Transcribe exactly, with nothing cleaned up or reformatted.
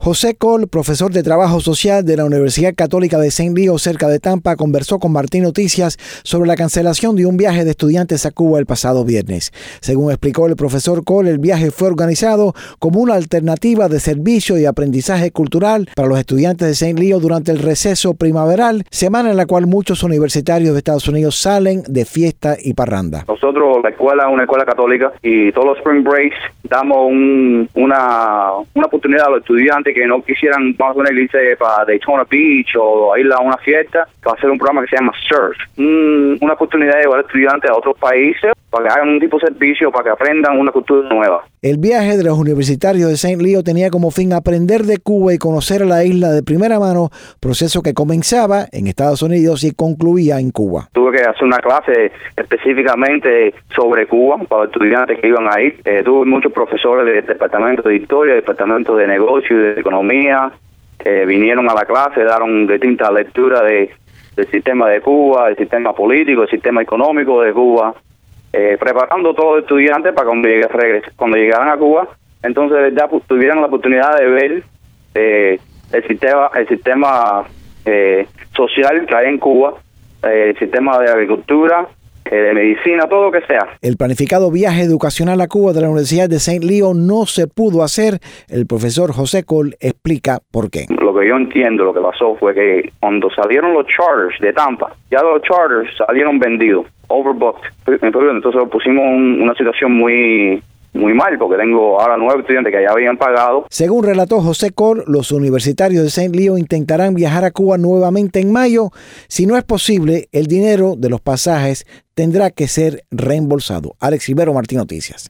José Cole, profesor de Trabajo Social de la Universidad Católica de Saint Leo, cerca de Tampa, conversó con Martín Noticias sobre la cancelación de un viaje de estudiantes a Cuba el pasado viernes. Según explicó el profesor Cole, el viaje fue organizado como una alternativa de servicio y aprendizaje cultural para los estudiantes de Saint Leo durante el receso primaveral, semana en la cual muchos universitarios de Estados Unidos salen de fiesta y parranda. Nosotros, la escuela es una escuela católica y todos los spring breaks damos un, una, una oportunidad a los estudiantes que no quisieran, vamos a poner, irse para Daytona Beach o ir a una fiesta, para hacer un programa que se llama Surf. Mm, una oportunidad de llevar estudiantes a otros países para que hagan un tipo de servicio, para que aprendan una cultura nueva. El viaje de los universitarios de Saint Leo tenía como fin aprender de Cuba y conocer a la isla de primera mano, proceso que comenzaba en Estados Unidos y concluía en Cuba. Tuve que hacer una clase específicamente sobre Cuba para los estudiantes que iban a ir. Eh, tuve muchos profesores del departamento de historia, del departamento de negocio y de economía, que vinieron a la clase, daron distintas lecturas de, del sistema de Cuba, del sistema político, del sistema económico de Cuba. Eh, preparando a todos los estudiantes para cuando, llegue, cuando llegaran a Cuba, entonces ya pues, tuvieran la oportunidad de ver eh, el sistema, el sistema eh, social que hay en Cuba, eh, el sistema de agricultura, eh, de medicina, todo lo que sea. El planificado viaje educacional a Cuba de la Universidad de Saint Leo no se pudo hacer. El profesor José Cole explica por qué. Lo que yo entiendo, lo que pasó fue que cuando salieron los charters de Tampa, ya los charters salieron vendidos, overbooked. Entonces pusimos en una situación muy muy mal, porque tengo ahora nueve estudiantes que ya habían pagado. Según relató José Cole, los universitarios de Saint Leo intentarán viajar a Cuba nuevamente en mayo. Si no es posible, el dinero de los pasajes tendrá que ser reembolsado. Alex Rivero, Martín Noticias.